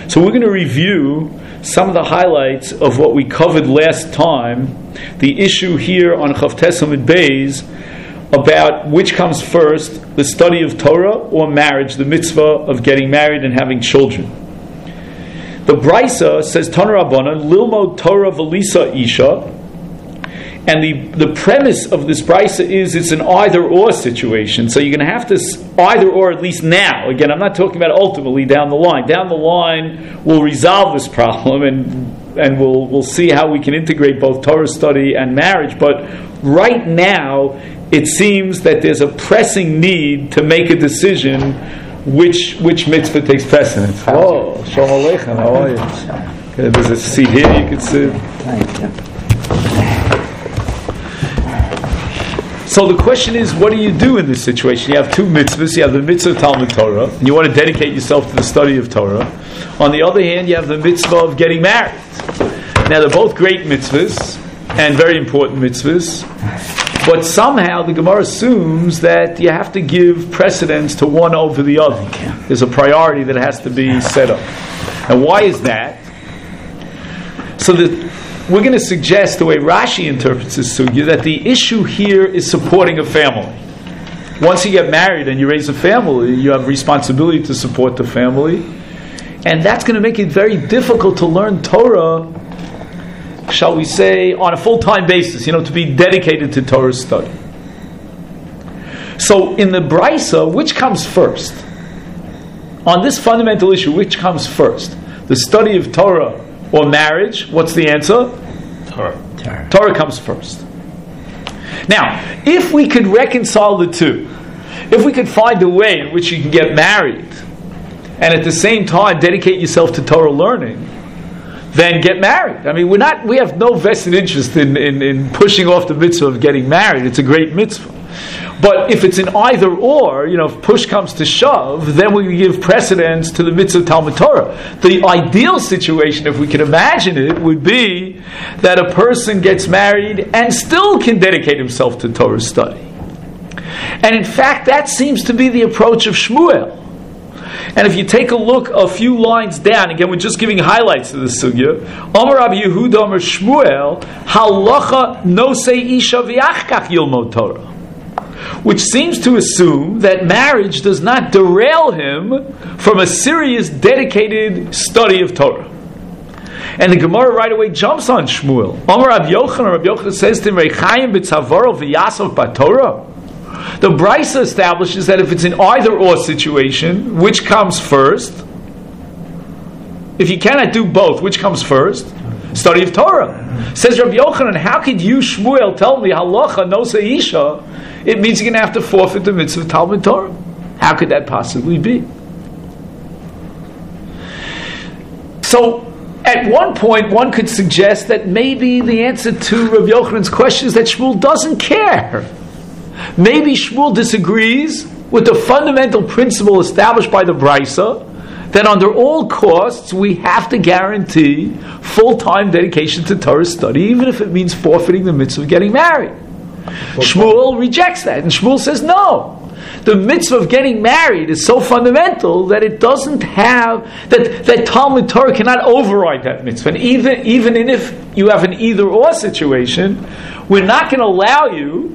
So we're going to review some of the highlights of what we covered last time, the issue here on Chavtes Amud Beis, about which comes first, the study of Torah or marriage, the mitzvah of getting married and having children. The Brisa says, Tana Rabbanan, Lilmod Torah Velisa Isha, and the premise of this Brisa is it's an either-or situation. So you're going to have to either-or at least now. Again, I'm not talking about ultimately down the line. Down the line, we'll resolve this problem and we'll see how we can integrate both Torah study and marriage. But right now, it seems that there's a pressing need to make a decision which mitzvah takes precedence. Oh, Shalom Aleichem, how are you? Okay, there's a seat here you can sit. Thank you. So the question is, what do you do in this situation? You have two mitzvahs. You have the mitzvah of Talmud Torah, and you want to dedicate yourself to the study of Torah. On the other hand, you have the mitzvah of getting married. Now, they're both great mitzvahs and very important mitzvahs, but somehow the Gemara assumes that you have to give precedence to one over the other. There's a priority that has to be set up. And why is that? So we're going to suggest, the way Rashi interprets this sugya, that the issue here is supporting a family. Once you get married and you raise a family, you have responsibility to support the family. And that's going to make it very difficult to learn Torah, shall we say, on a full-time basis, to be dedicated to Torah study. So in the Brisa, which comes first? On this fundamental issue, which comes first? The study of Torah or marriage? What's the answer? Torah comes first. Now, if we could reconcile the two, if we could find a way in which you can get married and at the same time dedicate yourself to Torah learning, then get married. I mean, we have no vested interest in pushing off the mitzvah of getting married. It's a great mitzvah. But if it's an either or, if push comes to shove, then we give precedence to the mitzvah of Talmud Torah. The ideal situation, if we can imagine it, would be that a person gets married and still can dedicate himself to Torah study. And in fact, that seems to be the approach of Shmuel. And if you take a look a few lines down, again, we're just giving highlights to the sugya. Amar Rabbi Yehuda Amar Shmuel, halacha nosei isha v'achkach yilmod Torah, which seems to assume that marriage does not derail him from a serious, dedicated study of Torah. And the Gemara right away jumps on Shmuel. Amar Rabbi Yochanan says to him, Reichayim b'tzavaro v'yasov b'Torah. The Brisa establishes that if it's an either-or situation, which comes first? If you cannot do both, which comes first? Study of Torah. Says Rabbi Yochanan, how could you, Shmuel, tell me halacha nosei isha? It means you're going to have to forfeit the mitzvah of Talmud Torah. How could that possibly be? So, at one point, one could suggest that maybe the answer to Rabbi Yochanan's question is that Shmuel doesn't care. Maybe Shmuel disagrees with the fundamental principle established by the Brisa that under all costs we have to guarantee full-time dedication to Torah study, even if it means forfeiting the mitzvah of getting married. Shmuel rejects that, and Shmuel says no. The mitzvah of getting married is so fundamental that it doesn't have that Talmud Torah cannot override that mitzvah. And even if you have an either-or situation, we're not going to allow you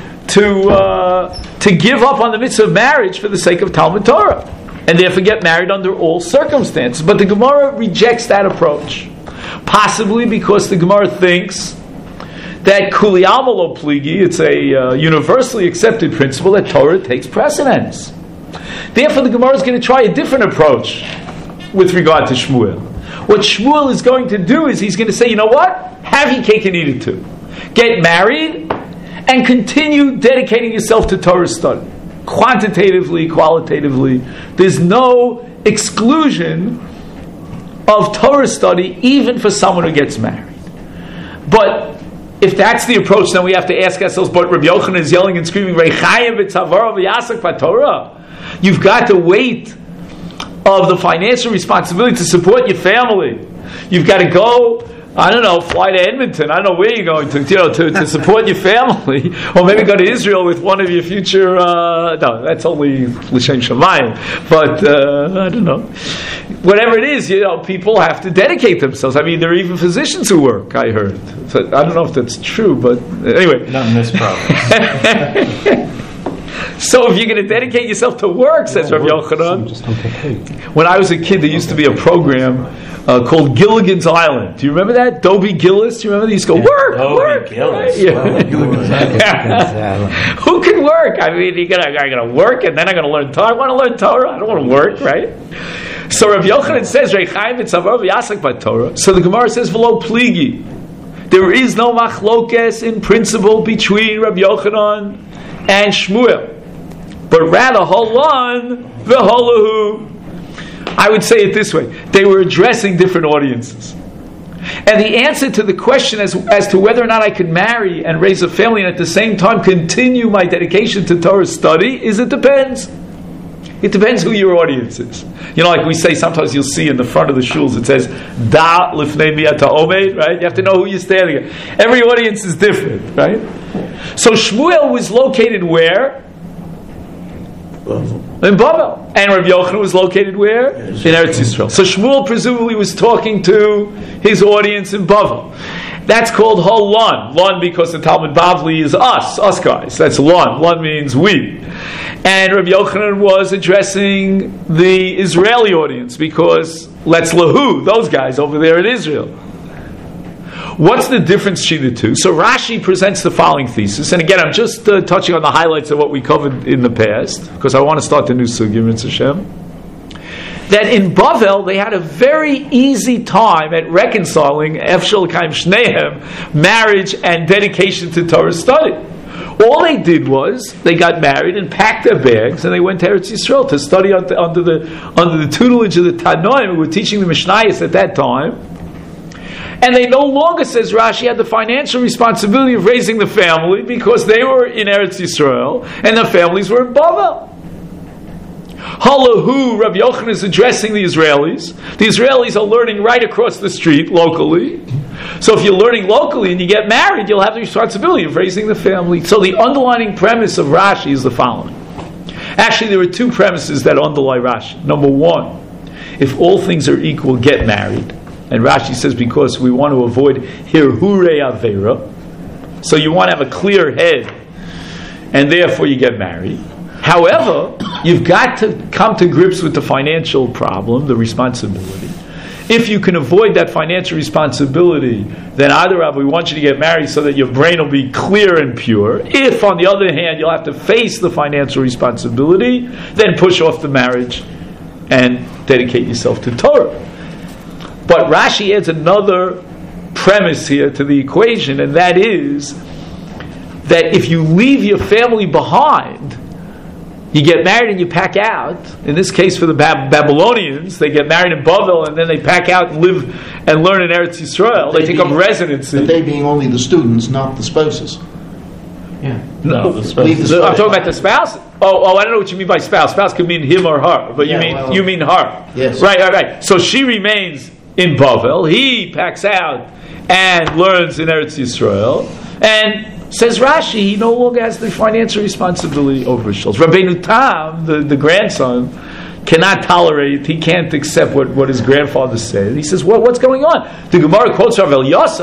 to give up on the mitzvah of marriage for the sake of Talmud Torah, and therefore get married under all circumstances. But the Gemara rejects that approach, possibly because the Gemara thinks that Kuli Alma Lo Pligi, it's a universally accepted principle that Torah takes precedence. Therefore, the Gemara is going to try a different approach with regard to Shmuel. What Shmuel is going to do is he's going to say, you know what? Have your cake and eat it too. Get married and continue dedicating yourself to Torah study. Quantitatively, qualitatively. There's no exclusion of Torah study even for someone who gets married. But if that's the approach, then we have to ask ourselves, but Rabbi Yochanan is yelling and screaming, Reichayim v'tzavaro v'yasak b'Torah. You've got the weight of the financial responsibility to support your family. You've got to go, I don't know, fly to Edmonton. I don't know where you're going to support your family, or maybe go to Israel with one of your future. No, that's only l'shem shamayim. But I don't know. whatever it is, people have to dedicate themselves. I mean, there are even physicians who work, I heard. So, I don't know if that's true, but anyway. Not in this province. So if you're going to dedicate yourself to work, says Rav Yochanan. When I was a kid, there used to be a program called Gilligan's Island. Do you remember that? Dobie Gillis, do you remember? They used to go, work! Gillis. Right? Yeah. Who can work? I mean, I got to work, and then I'm going to learn Torah. I want to learn Torah. I don't want to work, right? So Rav Yochanan says, so the Gemara says, V'lo pligi. There is no machlokes in principle between Rav Yochanan and Shmuel, but rather Holon v'Holahu. I would say it this way: they were addressing different audiences, and the answer to the question as to whether or not I could marry and raise a family and at the same time continue my dedication to Torah study is it depends. It depends who your audience is. Like we say, sometimes you'll see in the front of the shuls it says Da lifnei miyata omed, right? You have to know who you're standing at. Every audience is different, right? So Shmuel was located where? In Bavel. And Rabbi Yochanan was located where? In Eretz Yisrael. So Shmuel presumably was talking to his audience in Bavel. That's called Holon. Lon because the Talmud Bavli is us guys. That's Lon. Lon means we. And Rabbi Yochanan was addressing the Israeli audience because let's lahu, those guys over there in Israel. What's the difference between the two? So Rashi presents the following thesis, and again, I'm just touching on the highlights of what we covered in the past, because I want to start the new sugya, Mitzvah Hashem. That in Bavel, they had a very easy time at reconciling Efshel Kaim Shnehem, marriage and dedication to Torah study. All they did was, they got married and packed their bags, and they went to Eretz Yisrael to study under the tutelage of the Tanoim, who were teaching the Mishnayos at that time. And they no longer, says Rashi, had the financial responsibility of raising the family because they were in Eretz Yisrael and their families were in Bavel. Halahu, Rabbi Yochanan is addressing the Israelis. The Israelis are learning right across the street locally. So if you're learning locally and you get married, you'll have the responsibility of raising the family. So the underlying premise of Rashi is the following. Actually, there are two premises that underlie Rashi. Number one, if all things are equal, get married. And Rashi says because we want to avoid hirhurei avera, so you want to have a clear head, and therefore you get married. However, you've got to come to grips with the financial problem, the responsibility. If you can avoid that financial responsibility, then either we want you to get married so that your brain will be clear and pure. If, on the other hand, you'll have to face the financial responsibility, then push off the marriage and dedicate yourself to Torah. But Rashi adds another premise here to the equation, and that is that if you leave your family behind, you get married and you pack out. In this case, for the Babylonians, they get married in Bavel and then they pack out and live and learn in Eretz Yisrael. They take up residency. But they being only the students, not the spouses. Yeah. No, the spouse. I'm talking about the spouse. Oh, I don't know what you mean by spouse. Spouse could mean him or her, but you mean her. Yes. Right. So she remains in Bavel, he packs out and learns in Eretz Yisrael, and says Rashi, he no longer has the financial responsibility over his shoulders. Rabbeinu Tam, the grandson, cannot tolerate, he can't accept what his grandfather said. He says, what's going on? The Gemara quotes Rav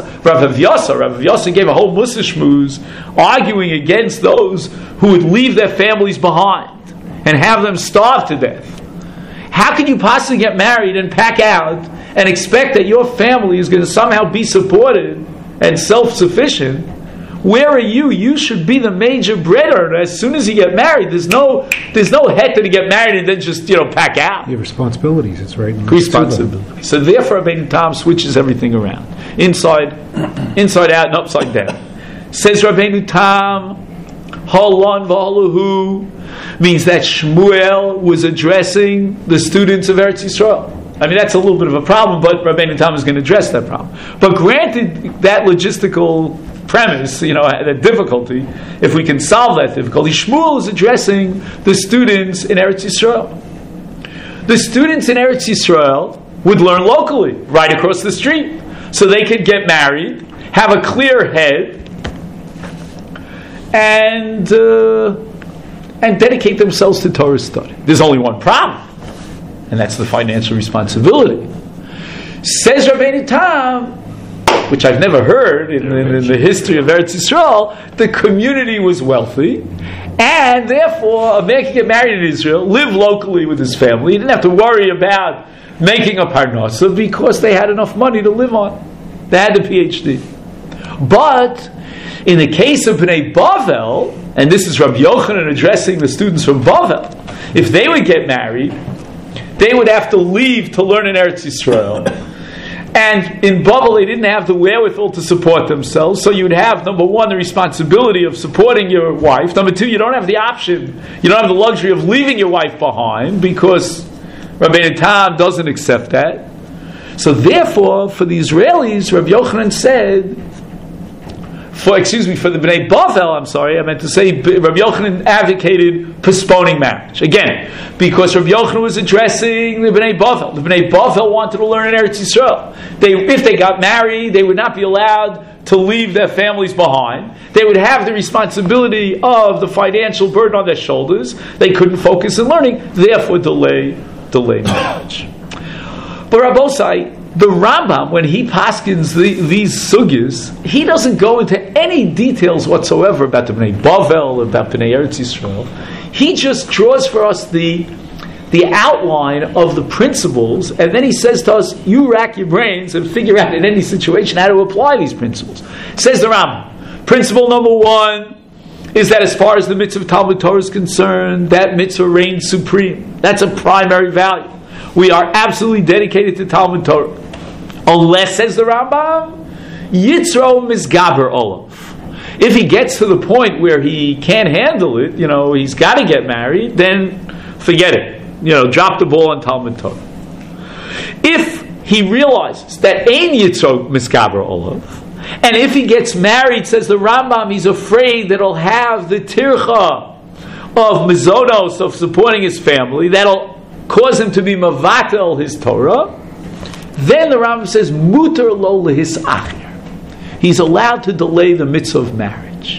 Yasa gave a whole Mussar shmooze arguing against those who would leave their families behind and have them starve to death. How could you possibly get married and pack out and expect that your family is going to somehow be supported and self-sufficient? Where are you? You should be the major bread earner. As soon as you get married, there's no head to get married and then just pack out. You have responsibilities. It's right. Responsibility. So therefore, Rabbeinu Tam switches everything around, inside out, and upside down. Says Rabbeinu Tam, Halon v'Halahu, means that Shmuel was addressing the students of Eretz Yisrael. I mean, that's a little bit of a problem, but Rabbeinu Tam is going to address that problem. But granted that logistical premise, the difficulty, if we can solve that difficulty, Shmuel is addressing the students in Eretz Yisrael. The students in Eretz Yisrael would learn locally, right across the street, so they could get married, have a clear head, and dedicate themselves to Torah study. There's only one problem. and that's the financial responsibility. Says Rabbeinu Tam, which I've never heard in the history of Eretz Yisrael, the community was wealthy, and therefore a man could get married in Israel, live locally with his family. He didn't have to worry about making a parnasa because they had enough money to live on. They had the PhD. But in the case of Bnei Bavel, and this is Rabbi Yochanan addressing the students from Bavel, if they would get married, they would have to leave to learn in Eretz Yisrael. And in Bavel, they didn't have the wherewithal to support themselves. So you'd have, number one, the responsibility of supporting your wife. Number two, you don't have the option, you don't have the luxury of leaving your wife behind because Rabbeinu Tam doesn't accept that. So therefore, for the Israelis, Rabbi Yochanan said, for the Bnei Bavel, I meant to say, Rabbi Yochanan advocated postponing marriage. Again, because Rabbi Yochanan was addressing the Bnei Bavel. The Bnei Bavel wanted to learn in Eretz Yisrael. If they got married, they would not be allowed to leave their families behind. They would have the responsibility of the financial burden on their shoulders. They couldn't focus on learning, therefore delay marriage. But Rabbosai, the Rambam, when he paskins these sugyas, he doesn't go into any details whatsoever about the Bnei Bavel, about Bnei Eretz Yisrael. He just draws for us the outline of the principles, and then he says to us, you rack your brains and figure out in any situation how to apply these principles. Says the Rambam, principle number one is that as far as the mitzvah of Talmud Torah is concerned, that mitzvah reigns supreme. That's a primary value. We are absolutely dedicated to Talmud Torah. Unless, says the Rambam, Yitzro Misgaber Olav. If he gets to the point where he can't handle it, he's got to get married, then forget it. Drop the ball on Talmud Torah. If he realizes that Ein Yitzro Misgaber Olav, and if he gets married, says the Rambam, he's afraid that he'll have the tircha of mizonos, of supporting his family, that'll cause him to be mavatel his Torah. Then the Rambam says, muter lo lehis achir. He's allowed to delay the mitzvah of marriage.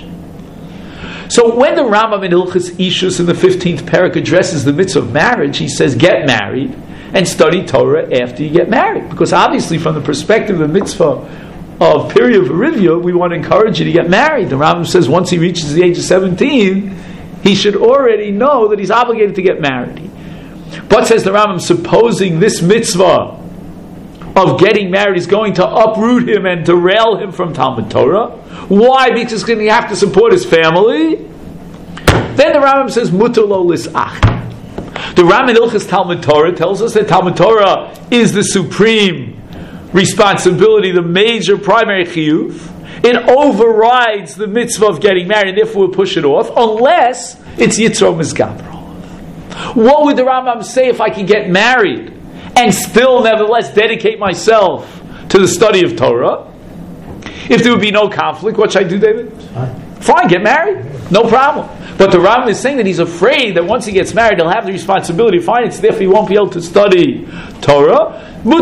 So when the Rambam in Hilchos Ishus in the 15th parak addresses the mitzvah of marriage, he says, get married and study Torah after you get married. Because obviously from the perspective of the mitzvah of period of Arivia, we want to encourage you to get married. The Rambam says once he reaches the age of 17, he should already know that he's obligated to get married. But, says the Rambam, supposing this mitzvah of getting married is going to uproot him and derail him from Talmud Torah. Why? Because he's going to have to support his family. Then the Rambam says, muter lo lis'ach. The Rambam in Hilchos Talmud Torah tells us that Talmud Torah is the supreme responsibility, the major primary chiyuv. It overrides the mitzvah of getting married, and therefore we'll push it off, unless it's Yitzro Mizgaber. What would the Rambam say if I could get married and still nevertheless dedicate myself to the study of Torah? If there would be no conflict, what should I do, David? Fine, get married. No problem. But the Rambam is saying that he's afraid that once he gets married, he'll have the responsibility of finance, therefore he won't be able to study Torah.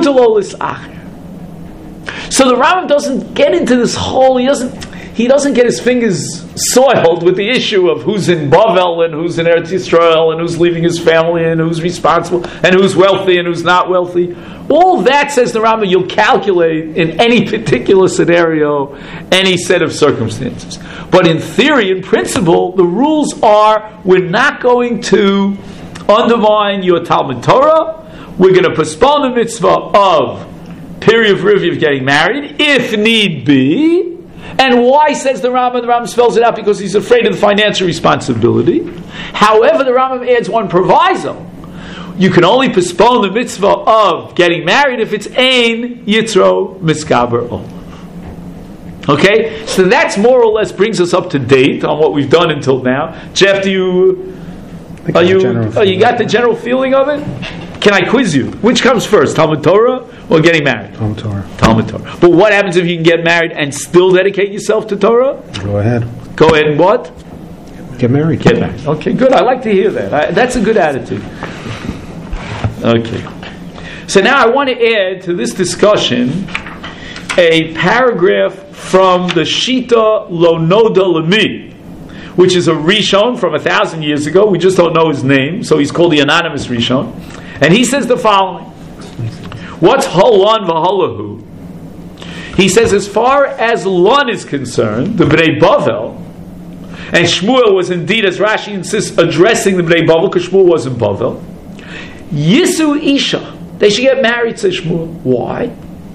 So the Rambam doesn't get into this whole, he doesn't get his fingers soiled with the issue of who's in Bavel and who's in Eretz Yisrael and who's leaving his family and who's responsible and who's wealthy and who's not wealthy. All that, says the Rambam, you'll calculate in any particular scenario, any set of circumstances. But in theory, in principle, the rules are we're not going to undermine your Talmud Torah. We're going to postpone the mitzvah of period of review of getting married, if need be. And why, says the Rambam? The Rambam spells it out because he's afraid of the financial responsibility. However, the Rambam adds one proviso. You can only postpone the mitzvah of getting married if it's Ein Yitzro Miskaber Olav. Okay? So that's more or less brings us up to date on what we've done until now. Jeff, you got the general feeling of it? Can I quiz you? Which comes first, Talmud Torah or getting married? Talmud Torah. Talmud Torah. But what happens if you can get married and still dedicate yourself to Torah? Go ahead. Go ahead and what? Get married. Get married. Okay, good. I like to hear that. That's a good attitude. Okay. So now I want to add to this discussion a paragraph from the Shita Lo Noda Lemi, which is a Rishon from 1,000 years ago. We just don't know his name, so he's called the anonymous Rishon. And he says the following. What's Holon v'Holahu? He says, as far as Lon is concerned, the Bnei Bavel, and Shmuel was indeed, as Rashi insists, addressing the Bnei Bavel, because Shmuel was in Bavel. Yisu Isha, they should get married, says Shmuel. Why?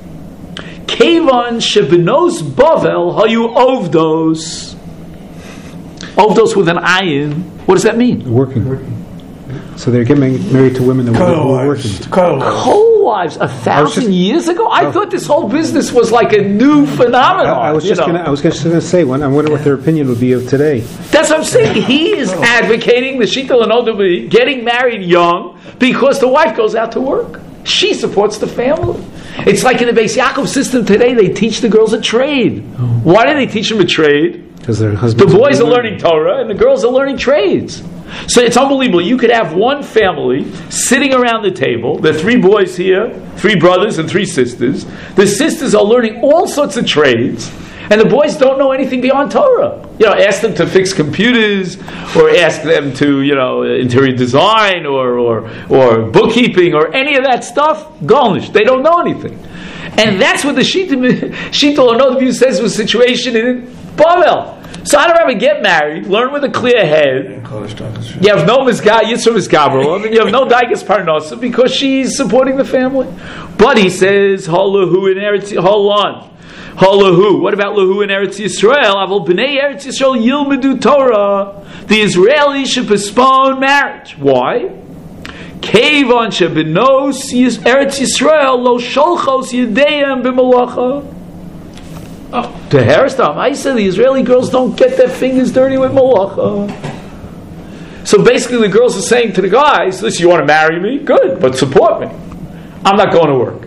Kevan shebenos Bavel hayu ovdos. Ovdos with an ayin. What does that mean? Working. So they're getting married to women that were working. Co-wives 1,000 years ago? I thought this whole business was like a new phenomenon. I was just going to say, I wonder what their opinion would be of today. That's what I'm saying. He is advocating the Shita L'Nodabi, getting married young, because the wife goes out to work. She supports the family. It's like in the Beis Yaakov system today, they teach the girls a trade. Why do they teach them a trade? Because their husbands. The boys are learning Torah and the girls are learning trades. So it's unbelievable. You could have one family sitting around the table. There are 3 boys here, 3 brothers and 3 sisters. The sisters are learning all sorts of trades, and the boys don't know anything beyond Torah. Ask them to fix computers, or ask them to, interior design, or bookkeeping, or any of that stuff. Garnish. They don't know anything. And that's what the Shita L'Nodabi says was the situation in Bavel. So I'd rather get married, learn with a clear head. You have no Yitzhak Misgabrel, and you have no Daigas Parnasa because she's supporting the family. But he says, Halahu in Eretz, Halan. Halahu. What about Lahu in Eretz Yisrael? Avol B'nei Eretz Yisrael Yilmedu Torah. The Israelis should postpone marriage. Why? Kevan shebenos Eretz Yisrael lo sholchos yedeim b'malacha. To Haristam, I said the Israeli girls don't get their fingers dirty with malacha. So basically the girls are saying to the guys, listen, you want to marry me? Good, but support me. I'm not going to work.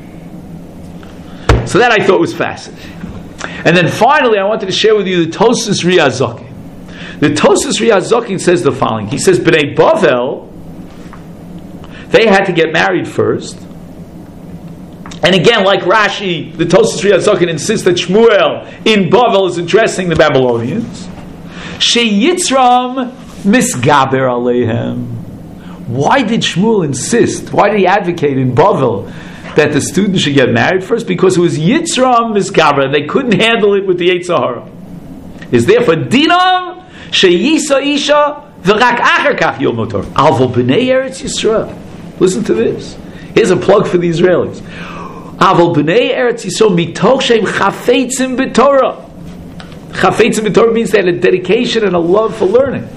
So that I thought was fascinating. And then finally I wanted to share with you the Tosas Riyazokin. The Tosas Riyazokin says the following. He says, B'nai Bavel, they had to get married first. And again, like Rashi, the Tosas Riyazokin insists that Shmuel in Bavel is addressing the Babylonians. Sheyitzram misgaber aleihem. Why did Shmuel insist? Why did he advocate in Bavel that the students should get married first? Because it was Yitzram misgaber. They couldn't handle it with the Yetzer Hara. Is therefore Dinam sheyisa isha v'rak acher kach yom motor. Avol b'nei Eretz Yisrael. Listen to this. Here's a plug for the Israelis. Avol b'nei Eretz Yisrael mitoch shem chafetzim b'Torah. Chafetzim b'Torah means they had a dedication and a love for learning.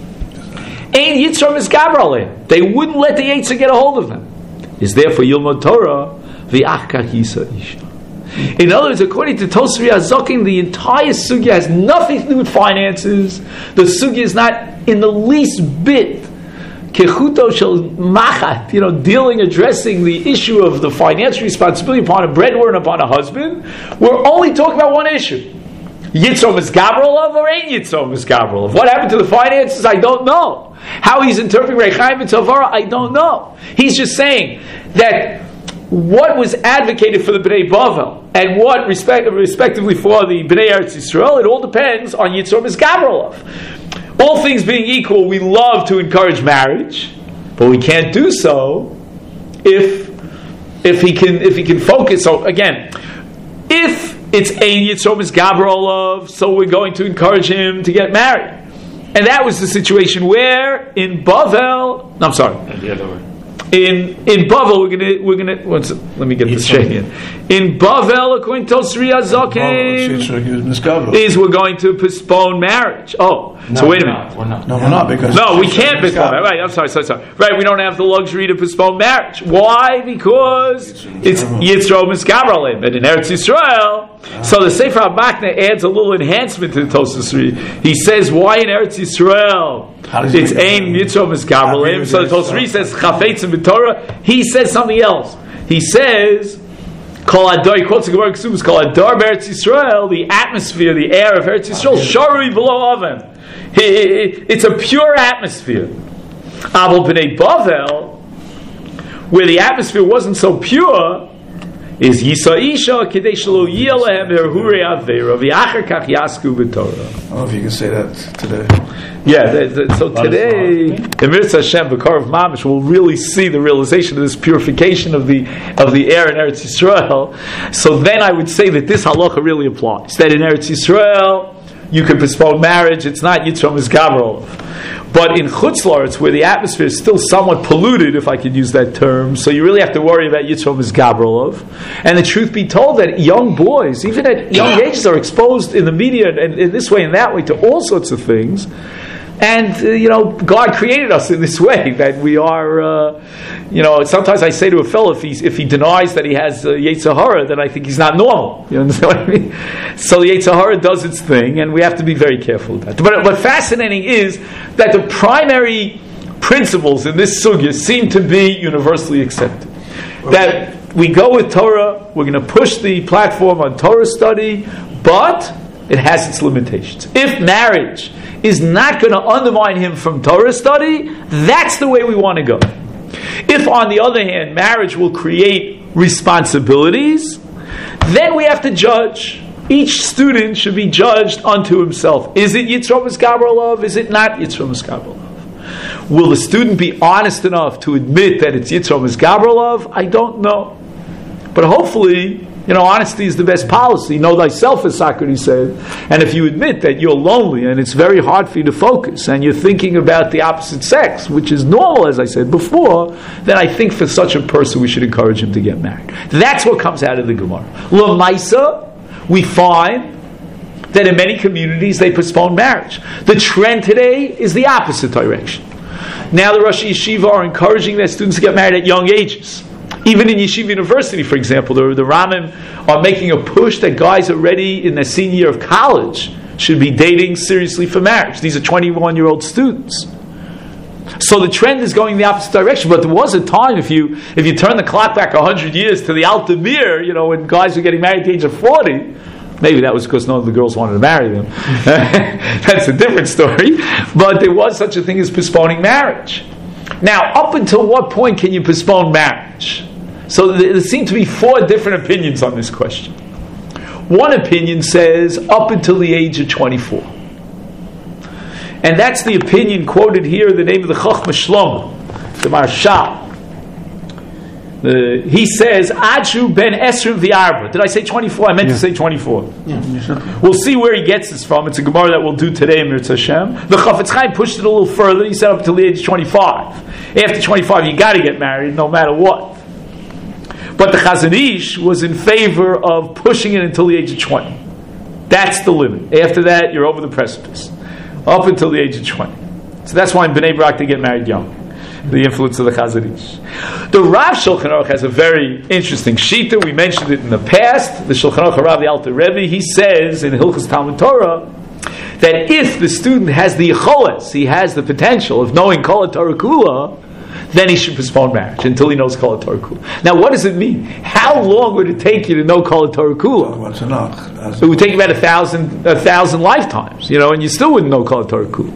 Ein Yitzram misgaber aleihem. They wouldn't let the Yetzer get a hold of them. Is therefore Yilmod Torah v'ach kach yisa isha. In other words, according to Tosas Riyazokin, the entire sugya has nothing to do with finances. The sugya is not in the least bit kechuto shel machat, addressing the issue of the financial responsibility upon a breadwinner and upon a husband. We're only talking about one issue. Yitzhak Misgabrelov or ain't Yitzhak Misgabrelov? What happened to the finances? I don't know. How he's interpreting Rechaim and Tzavara? I don't know. He's just saying that what was advocated for the Bnei Bavel and what respectively for the Bnei Eretz Yisrael, it all depends on Yitzhak Misgabrelov. All things being equal, we love to encourage marriage, but we can't do so if he can focus. So again, if it's Ein Yitzhak Misgabrelov, so we're going to encourage him to get married, and that was the situation where in Bavel. No, I'm sorry. The other way. In Bavel, we're gonna. Let me get this straight again. In Bavel, according to Tosas Riyazokin, is we're going to postpone marriage. Oh, no, so wait a minute. We're not. No, we're not, because No, we can't postpone. Right, I'm sorry. Right, we don't have the luxury to postpone marriage. Why? Because it's Yitzro Misgaber Aleim, and in Eretz Yisrael. So the Sefer HaMakna adds a little enhancement to the Tosas. He says, why in Eretz Yisrael it's Ein Yitzro Misgaber Aleim? So the Tosas says Chafetzim b'Torah. He says something else. He says, Kol Adar, he quotes the Gemara Kesubos, Kol Adar Eretz Yisrael, the atmosphere, the air of Eretz Yisrael, Sharui below oven. It's a pure atmosphere. Avol B'nei Bavel, where the atmosphere wasn't so pure, is Yisa Isha Kedei Shelo Yeh Lehem Herhurei Aveira V'Acher Kach Yasku B'Torah. I don't know if you can say that today. Yeah, so today, the Mitzvah Hashem, the B'Karav Mamish, will really see the realization of this purification of the air in Eretz Yisrael. So then I would say that this halacha really applies. That in Eretz Yisrael, you can postpone marriage, it's not Yitzro Mizgabrol. But in Chutz La'aretz, where the atmosphere is still somewhat polluted, if I could use that term, so you really have to worry about Yitzro Mizgabrolov. And the truth be told, that young boys, even at young ages, are exposed in the media and in this way and that way to all sorts of things. And, God created us in this way, that we are, sometimes I say to a fellow, if he denies that he has Yetzer Hara, then I think he's not normal. You understand what I mean? So the Yetzer Hara does its thing, and we have to be very careful with that. But what's fascinating is that the primary principles in this sugya seem to be universally accepted. That we go with Torah, we're going to push the platform on Torah study, but it has its limitations. If marriage is not going to undermine him from Torah study, that's the way we want to go. If, on the other hand, marriage will create responsibilities, then we have to judge. Each student should be judged unto himself. Is it Yitzro Mizgabrolov? Is it not Yitzro Mizgabrolov? Will the student be honest enough to admit that it's Yitzro Mizgabrolov? I don't know. But hopefully, honesty is the best policy. Know thyself, as Socrates said. And if you admit that you're lonely and it's very hard for you to focus and you're thinking about the opposite sex, which is normal, as I said before, then I think for such a person we should encourage him to get married. That's what comes out of the Gemara. L'maisa, we find that in many communities they postpone marriage. The trend today is the opposite direction. Now the Rosh Yeshiva are encouraging their students to get married at young ages. Even in Yeshiva University, for example, the Ramim are making a push that guys already in their senior year of college should be dating seriously for marriage. These are 21-year-old students. So the trend is going the opposite direction. But there was a time, if you turn the clock back 100 years to the Altamir, when guys were getting married at the age of 40, maybe that was because none of the girls wanted to marry them. That's a different story. But there was such a thing as postponing marriage. Now, up until what point can you postpone marriage? So there seem to be 4 different opinions on this question. One opinion says up until the age of 24. And that's the opinion quoted here in the name of the Chochmah Shlomo, the Maharshal. He says, Adshu ben Esrim v'arba. Did I say 24? I meant to say 24. Yeah. We'll see where he gets this from. It's a Gemara that we'll do today in Mirz Hashem. The Chafetz Chaim pushed it a little further. He said up until the age of 25. After 25, you got to get married no matter what. But the Chazon Ish was in favor of pushing it until the age of 20. That's the limit. After that, you're over the precipice. Up until the age of 20. So that's why in Bnei Brak they get married young. The influence of the Chazon Ish. The Rav Shulchan Aruch has a very interesting shita. We mentioned it in the past. The Shulchan Aruch Rav, the Alter Rebbe, he says in Hilchos Talmud Torah that if the student has the yicholes, he has the potential of knowing Kol HaTorah Kula, then he should postpone marriage until he knows Kol HaTorah Kula. Now, what does it mean? How long would it take you to know Kol HaTorah Kula? What's enough? It would take about 1,000 lifetimes, and you still wouldn't know Kol HaTorah Kula.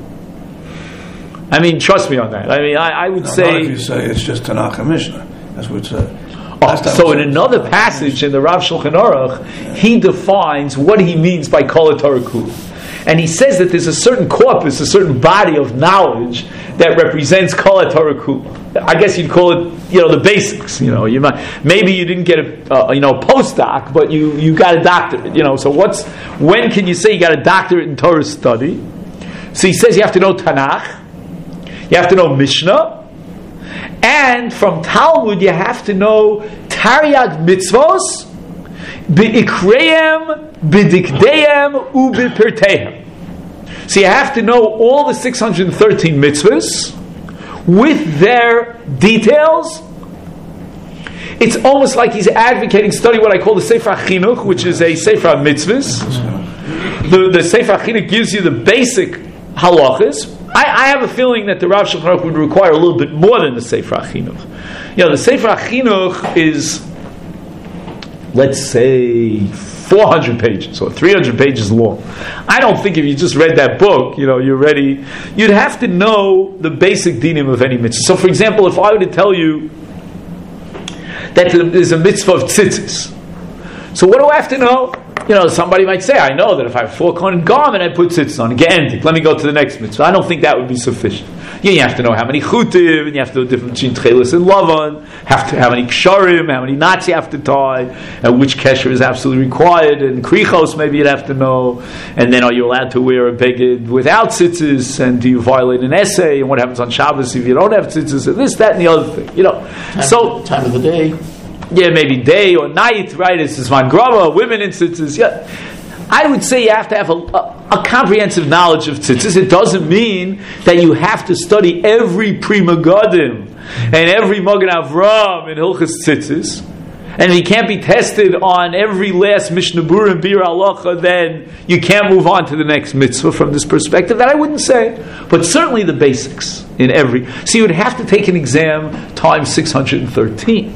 I mean, trust me on that. I mean, I would say... Not if you say it's just Tanakh and Mishnah. That's what it said. So in another passage in the Rav Shulchan Aruch, he defines what he means by Kol HaTorah Kula. And he says that there's a certain corpus, a certain body of knowledge that represents Kol HaTorah Kula. I guess you'd call it, the basics. You might, maybe you didn't get a postdoc, but you got a doctorate. So when can you say you got a doctorate in Torah study? So he says you have to know Tanakh, you have to know Mishnah, and from Talmud you have to know Taryag Mitzvos, Be'ikreim, B'dikdeim, U'b'perteim. So you have to know all the 613 mitzvahs with their details. It's almost like he's advocating study what I call the Sefer HaChinuch, which is a Sefer HaMitzvahs. The Sefer HaChinuch gives you the basic halachas. I have a feeling that the Rav Shulchan Aruch would require a little bit more than the Sefer HaChinuch. The Sefer HaChinuch is, let's say, 400 pages or 300 pages long. I don't think if you just read that book, you're ready. You'd have to know the basic dinim of any mitzvah. So, for example, if I were to tell you that there's a mitzvah of tzitzis. So what do I have to know? Somebody might say, I know that if I have 4-cornered garment, I put tzitzis on. Get let me go to the next mitzvah. I don't think that would be sufficient. You have to know how many chutim, and you have to know the difference between tchelis and lavan, how many ksharim, how many knots you have to tie, and which kesher is absolutely required, and krichos maybe you'd have to know, and then are you allowed to wear a beged without tzitzis, and do you violate an essay, and what happens on Shabbos if you don't have tzitzis, and this, that, and the other thing. Time of the day. Yeah, maybe day or night, right? It's Zman Grava, women in tzitzis. Yeah. I would say you have to have a comprehensive knowledge of tzitzis. It doesn't mean that you have to study every Pri Megadim and every Magen Avram in Hilchos Tzitzis. And if you can't be tested on every last Mishnah Berurah and Bir Halacha, then you can't move on to the next mitzvah from this perspective. That I wouldn't say. But certainly the basics in every. So you would have to take an exam times 613.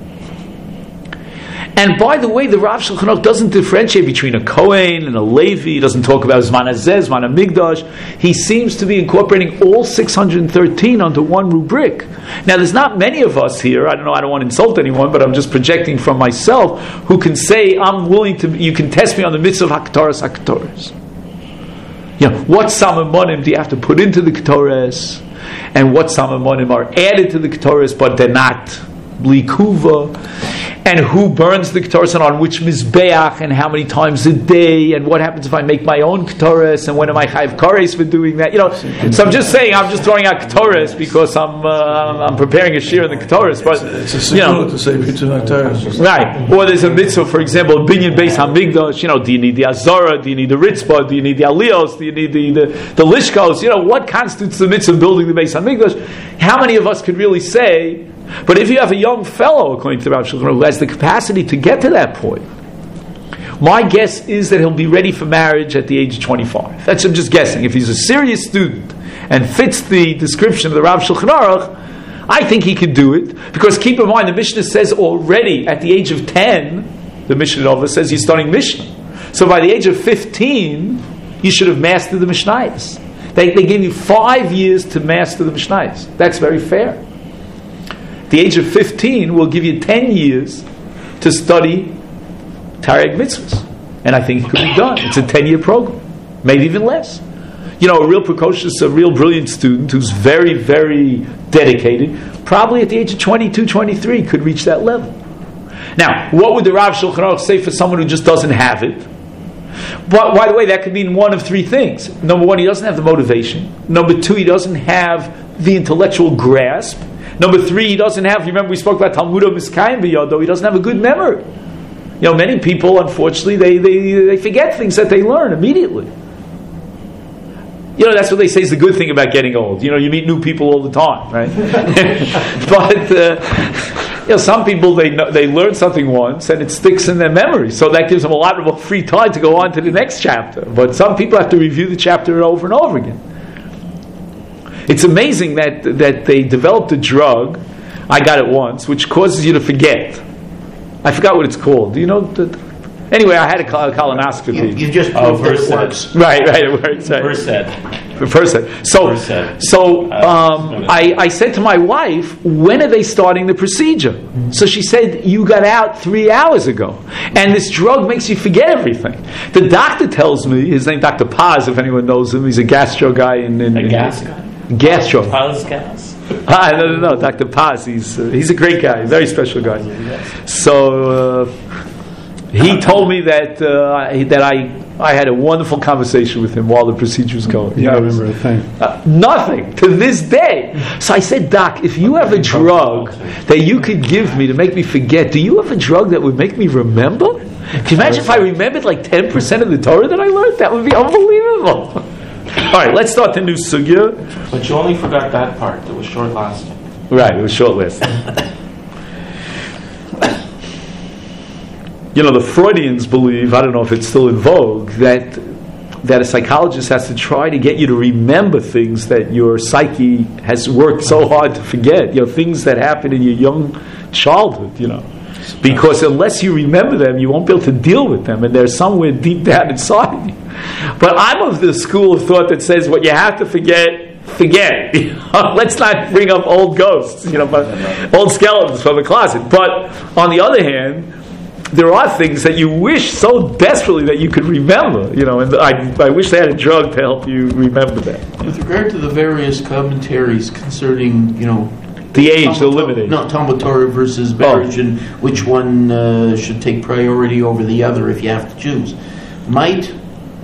And by the way, the Rav Shulchan Aruch doesn't differentiate between a Kohen and a Levi. He doesn't talk about Zman Hazeh, Zman HaMikdash. He seems to be incorporating all 613 under one rubric. Now, there's not many of us here, I don't want to insult anyone, but I'm just projecting from myself, who can say, I'm willing to, you can test me on the mitzvah of HaKtoras. What Samamonim do you have to put into the Ketores? And what Samamonim are added to the Ketores, but they're not Blikuva? And who burns the Ketores and on which Mizbeach, and how many times a day, and what happens if I make my own Ketores, and when am I Chayiv Kares for doing that? So I'm just saying, I'm just throwing out Ketores because I'm preparing a shir in the Ketores. But it's a signal to say Ketores. Right. Or there's a mitzvah, for example, Binyan Beis HaMikdash. Do you need the Azara? Do you need the Ritzpah? Do you need the Aliyos? Do you need the Lishkos? What constitutes the mitzvah of building the Beis HaMikdash? How many of us could really say? But if you have a young fellow, according to Rav Shulchan Aruch, who has the capacity to get to that point, my guess is that he'll be ready for marriage at the age of 25. I'm just guessing. If he's a serious student and fits the description of the Rav Shulchan Aruch, I think he could do it. Because keep in mind, the Mishnah says already at the age of 10, the Mishnah Nova says he's studying Mishnah. So by the age of 15, you should have mastered the Mishnayos. They gave you 5 years to master the Mishnayos. That's very fair. The age of 15 will give you 10 years to study Tariq mitzvahs. And I think it could be done. It's a 10-year program. Maybe even less. A real precocious, a real brilliant student who's very, very dedicated, probably at the age of 22, 23 could reach that level. Now, what would the Rav Shulchan Aruch say for someone who just doesn't have it? But, by the way, that could mean one of three things. Number one, he doesn't have the motivation. Number two, he doesn't have the intellectual grasp. Number three, he doesn't have, remember we spoke about Talmudo Miskayim B'Yodo, he doesn't have a good memory. Many people, unfortunately, they forget things that they learn immediately. That's what they say is the good thing about getting old. You meet new people all the time, right? But, some people, they learn something once and it sticks in their memory. So that gives them a lot of free time to go on to the next chapter. But some people have to review the chapter over and over again. It's amazing that they developed a drug, I got it once, which causes you to forget. I forgot what it's called. Do you know? Anyway, I had a colonoscopy. You just proved that it works. Right, it works. Versed. So I said to my wife, when are they starting the procedure? So she said, you got out 3 hours ago. And this drug makes you forget everything. The doctor tells me, his name Dr. Paz, if anyone knows him, he's a gastro guy. A gas guy? Gastro. Paz gas? No, Dr. Paz. He's a great guy, a very special guy. So he told me that I had a wonderful conversation with him while the procedure was going. Yeah, I remember a thing. Nothing to this day. So I said, Doc, if you have a drug that you could give me to make me forget, do you have a drug that would make me remember? Can you imagine if I remembered like 10% of the Torah that I learned? That would be unbelievable. All right, let's start the new sugya. But you only forgot that part. It was short lasting. Right, it was short lasting. The Freudians believe, I don't know if it's still in vogue, that a psychologist has to try to get you to remember things that your psyche has worked so hard to forget. Things that happened in your young childhood, Because unless you remember them, you won't be able to deal with them, and they're somewhere deep down inside you. But I'm of the school of thought that says what you have to forget, forget. Let's not bring up old ghosts, but old skeletons from the closet. But on the other hand, there are things that you wish so desperately that you could remember, and I wish they had a drug to help you remember that. With regard to the various commentaries concerning, the age, the limited age. No, Talmud Torah versus marriage, and which one should take priority over the other if you have to choose. Might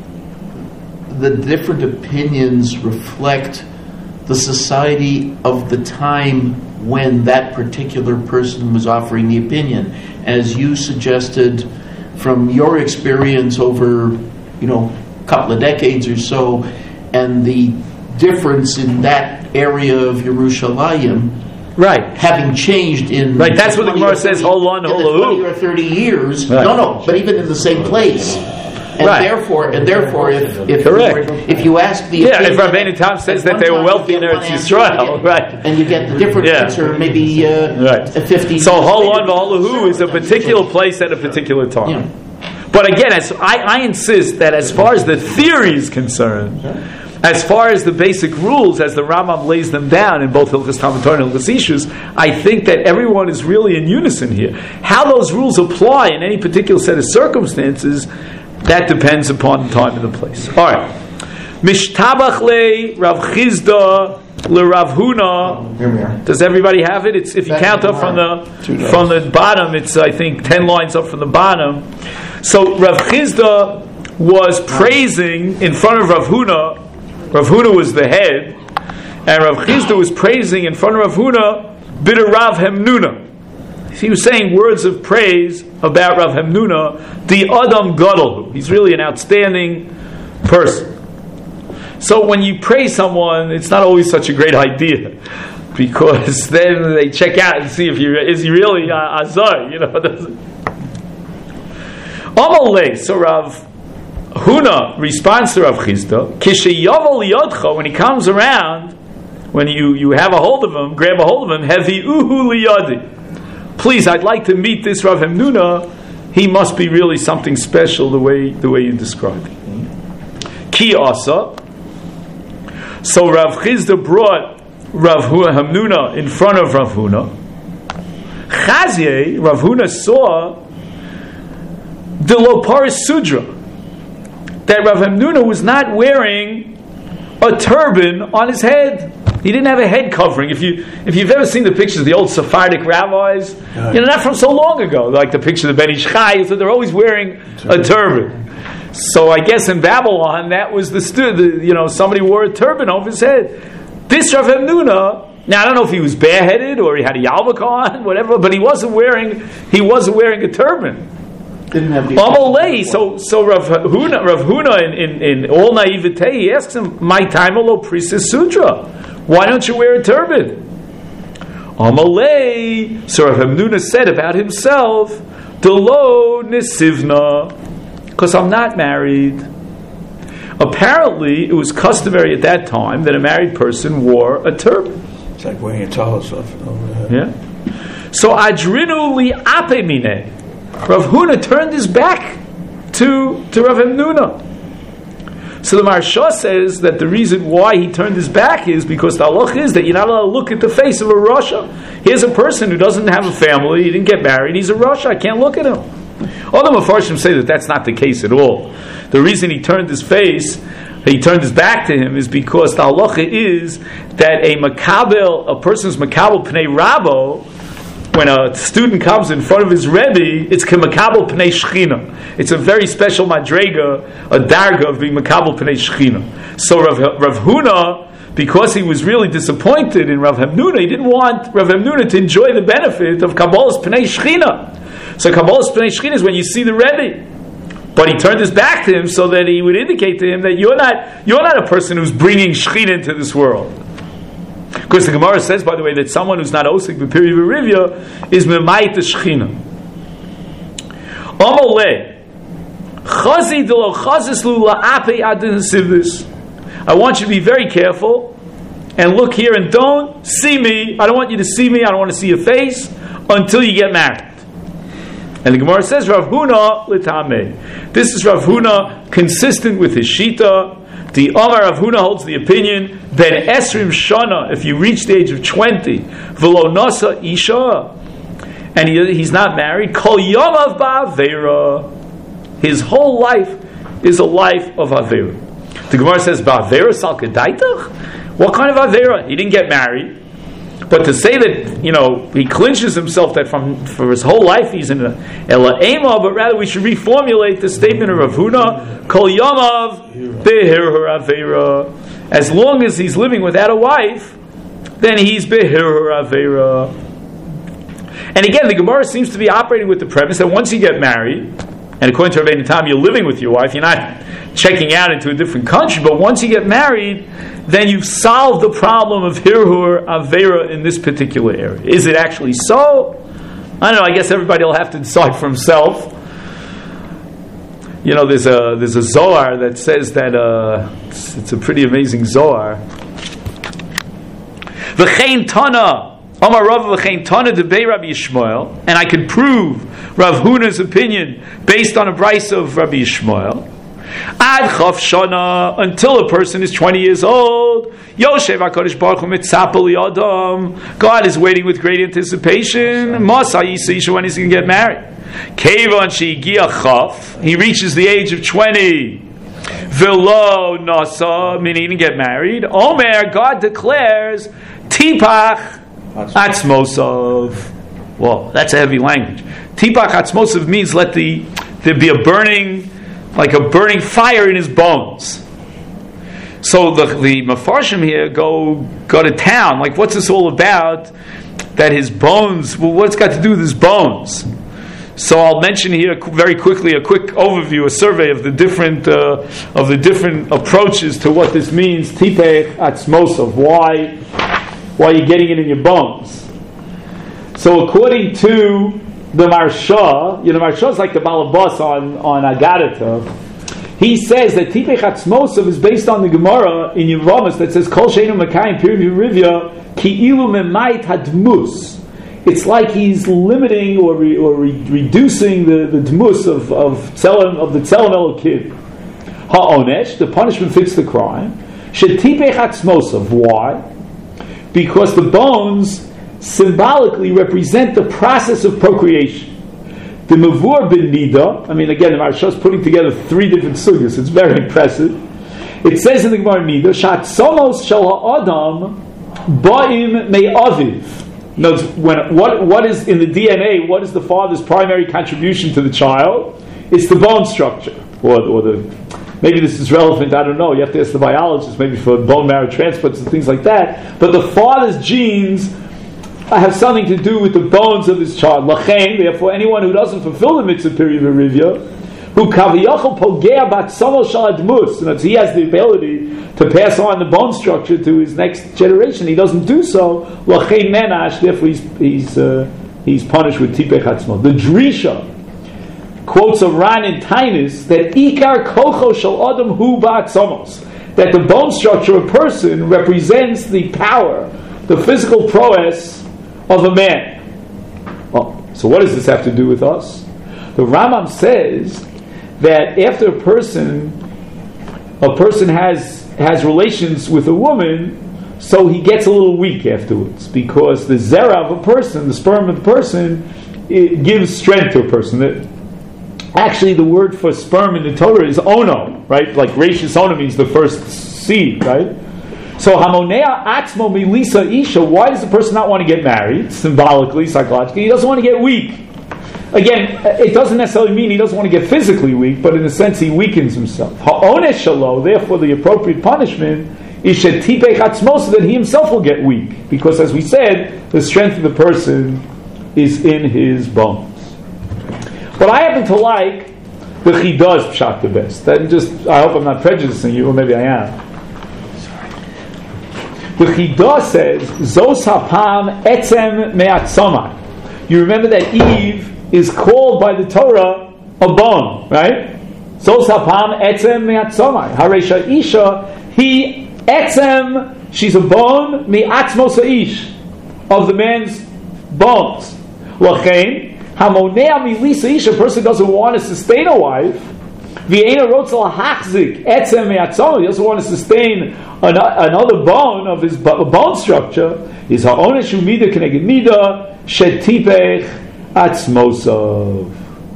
the different opinions reflect the society of the time when that particular person was offering the opinion? As you suggested, from your experience over, a couple of decades or so, and the difference in that area of Yerushalayim, right, having changed in right. That's what the Gemara says. Hold on, 20 or 30 years. Right. No, but even in the same place. And right. therefore, Correct. if you ask the if Rabbeinu Tam says that they were wealthy in Eretz Yisrael, right, and you get the different answer, maybe right. 50. So Holon v'Holahu is a particular place at a particular time. Yeah. But again, I insist that as far as the theory is concerned, as far as the basic rules, as the Rambam lays them down in both Hilchos Talmud Torah and Hilchos Ishus, I think that everyone is really in unison here. How those rules apply in any particular set of circumstances, that depends upon the time and the place. All right. Mishtabach le Rav Chizda le Rav Huna. Here we are. Does everybody have it? It's, if you count up from the bottom, it's I think 10 lines up from the bottom. So Rav Chizda was praising in front of Rav Huna. Rav Huna was the head, and Rav Chizda was praising in front of Rav Huna Bid Rav Hemnuna. He was saying words of praise about Rav Hemnuna, the Adam Gadol. He's really an outstanding person. So when you praise someone, it's not always such a great idea, because then they check out and see if is he really Azar, Amalei. So Rav Huna responds to Rav Chizda, Kisheyavel Yodcha, when he comes around, when you have a hold of him, grab a hold of him, Hevi Uhu Liyadi. Please, I'd like to meet this Rav Hemnuna. He must be really something special the way you described it. Ki asa. So Rav Chizda brought Rav Hemnuna in front of Rav Huna. Chazye, Rav Huna saw the Loparis Sudra, that Rav Hemnuna was not wearing a turban on his head. He didn't have a head covering. If you've ever seen the pictures of the old Sephardic rabbis, not from so long ago, like the picture of the Ben Ish Chai, so they're always wearing a turban. So I guess in Babylon, that was somebody wore a turban over his head. This Rav Hemnuna, now I don't know if he was bareheaded or he had a yarmulke on, whatever, but he wasn't wearing a turban. Didn't have the so Rav Huna in all naivete, he asks him, "My time lo prisis sutra. Why don't you wear a turban?" Amalei. So Rav Hemnuna said about himself, "Delo nisivna," because I'm not married. Apparently, it was customary at that time that a married person wore a turban. It's like wearing a towel stuff over the head. Yeah. So Adrinu li ape mine. Rav Huna turned his back to Rav Hemnuna. So the Maharsha says that the reason why he turned his back is because the halach is that you're not allowed to look at the face of a Rasha. Here's a person who doesn't have a family, he didn't get married, he's a Rasha, I can't look at him. Other Mefarshim say that that's not the case at all. The reason he turned his back to him is because the halacha is that a person's makabel pnei rabo, when a student comes in front of his Rebbe, it's kemakabel pnei shechina. It's a very special madrega, a darga of being makabel pnei shechina. So Rav Huna, because he was really disappointed in Rav Hemnuna, he didn't want Rav Hemnuna to enjoy the benefit of kabbalas pnei shechina. So kabbalas pnei shechina is when you see the Rebbe. But he turned his back to him so that he would indicate to him that you're not a person who's bringing shechina into this world. Because the Gemara says, by the way, that someone who's not osik b'piri v'rivya is memayit the shechina. Amalei chazi delo chazis lu la'ape adin sivus. I want you to be very careful and look here and don't see me. I don't want you to see me. I don't want to see your face until you get married. And the Gemara says, Rav Huna l'tamei. This is Rav Huna consistent with his shita. The Amar Rav Huna holds the opinion, then Esrim Shana, if you reach the age of 20, V'lo Nasa Isha, and he's not married, Kol Yomav Ba'avera, his whole life is a life of Avera. The Gemara says, Ba'avera Sal Kedaitach? What kind of Avera? He didn't get married. But to say that, he clinches himself that for his whole life he's in Ela Ema, but rather we should reformulate the statement of Rav Huna, Kol Yomav Behir Avera. As long as he's living without a wife, then he's Behir Avera. And again, the Gemara seems to be operating with the premise that once you get married, and according to Rabbeinu Tam, you're living with your wife, you're not checking out into a different country, but once you get married, then you've solved the problem of Hirhur Avera in this particular area. Is it actually so? I don't know, I guess everybody will have to decide for himself. There's a Zohar that says that, it's a pretty amazing Zohar. V'chein Tana, Amar Rav v'chein Tana debei Rabbi Yishmael, and I can prove Rav Huna's opinion based on a brayso of Rabbi Yishmael. Ad Chav Shana, until a person is 20 years old, Yoshev HaKadosh Baruch Hu mitzapel yadam, God is waiting with great anticipation. Masa Yisa Isha, when he's going to get married. Kevan She'igia Chav, he reaches the age of 20. V'lo Nasa, meaning he didn't get married. Omer, God declares, Tipach Atzmosov. Well, that's a heavy language. Tipach Atzmosov means there be a burning, like a burning fire in his bones. So the Mefarshim here go to town. Like, what's this all about? That his bones. Well, what's it got to do with his bones? So I'll mention here very quickly a quick overview, a survey of the different approaches to what this means. Tipech Atzmosov. Why are you getting it in your bones? So according to the Marsha, Marsha is like the Balabas on Agadata. He says that Tipech Atzmosov is based on the Gemara in Yevamos that says Kol Sheinu Makayim Piriv Rivya Ki Ilu Memait Hadmus. It's like he's limiting or reducing the dmus of the Tzelem Elokim. Ha'onesh, the punishment fits the crime. Shetipech Atzmosov. Why? Because the bones symbolically represent the process of procreation. The Mavur bin Nida, again, the Marsha is putting together 3 different sugyas. It's very impressive. It says in the Gemara Nida, Shat Somos Shel Ha'adam Ba'im Me'aviv. Notice what is in the DNA? What is the father's primary contribution to the child? It's the bone structure, or maybe this is relevant. I don't know. You have to ask the biologist, maybe for bone marrow transplants and things like that. But the father's genes have something to do with the bones of his child. Lachain, therefore, anyone who doesn't fulfill the mitzvah period of rivya, who kaviyachol pogea batzamo shaladmus, and he has the ability to pass on the bone structure to his next generation. He doesn't do so. Lachain menash, therefore he's punished with tipech atzmo. The Drisha quotes a Ran in Tainus that ikar kocho shel adam hu ba'atzamos, that the bone structure of a person represents the power, the physical prowess of a man. Oh, so what does this have to do with us? The Rambam says that after a person has relations with a woman, so he gets a little weak afterwards, because the zera of a person, the sperm of the person, it gives strength to a person. Actually, the word for sperm in the Torah is ono, right? Like Reishis Ono means the first seed, right? So hamonea atzmo milisa isha. Why does the person not want to get married? Symbolically, psychologically, he doesn't want to get weak. Again, it doesn't necessarily mean he doesn't want to get physically weak, but in a sense he weakens himself. Ha'onesh shalo, therefore the appropriate punishment is shetipech atzmo, so that he himself will get weak, because as we said, the strength of the person is in his bones. But I happen to like the Chida's pshat the best. I hope I'm not prejudicing you, or maybe I am. The Chidah says, Zos hapam etzem me'atzomai. You remember that Eve is called by the Torah a bone, right? Zos hapam etzem me'atzomai. Haresha isha, he etzem, she's a bone, me'atzmos ha'ish, of the man's bones. Lachein, hamonea milisa isha, a person doesn't want to sustain a wife, V'eina rotzel hachzik etzem me'atzon. He also wants to sustain another bone of his bone structure. Is ha'onesh u'mida k'neged mida shetipech atzmosov.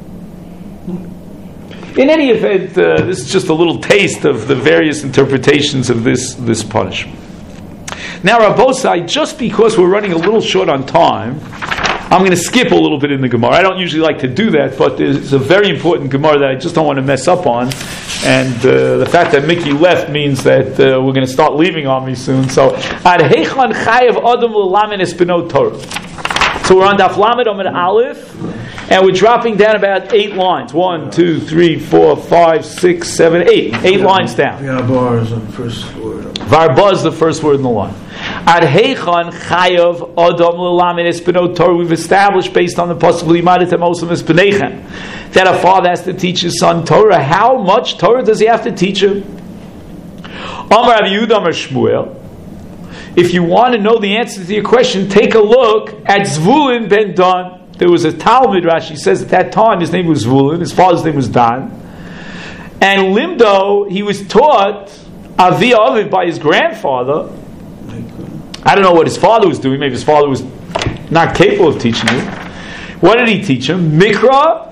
In any event, this is just a little taste of the various interpretations of this punishment. Now, Rabbosai, just because we're running a little short on time, I'm going to skip a little bit in the Gemara. I don't usually like to do that, but there's a very important Gemara that I just don't want to mess up on. And the fact that Mickey left means that we're going to start leaving on me soon. So, Ad Heichon Chayev Adam L'Lamed Espinot Torah. So we're on Daf Lamed Amud Aleph, and we're dropping down about 8 lines. 1, 2, 3, 4, 5, 6, 7, 8. 8 lines down. Bar is the first word. Varba is the first word in the line. Ad Heichon Chayav Adam L'Lamed Espinot Torah. We've established, based on the pasuk Limadet Mosam Espinechem, that a father has to teach his son Torah. How much Torah does he have to teach him? Amar Rabbi Yehuda Amar Shmuel. If you want to know the answer to your question, take a look at Zvulun ben Dan. There was a Talmud, Rashi says at that time his name was Zvulun, his father's name was Dan. And Limdo, he was taught Avi Aviv by his grandfather. I don't know what his father was doing. Maybe his father was not capable of teaching him. What did he teach him? Mikra,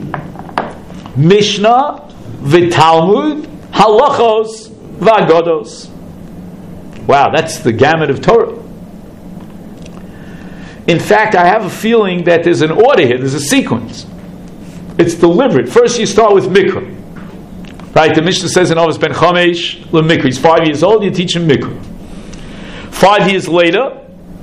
Mishnah, V'Talmud, Halachos, V'Agodos. Wow, that's the gamut of Torah. In fact, I have a feeling that there's an order here. There's a sequence. It's deliberate. First, you start with Mikra. Right? The Mishnah says in Avos Ben Chamesh, Mikra. He's 5 years old. You teach him Mikra. 5 years later,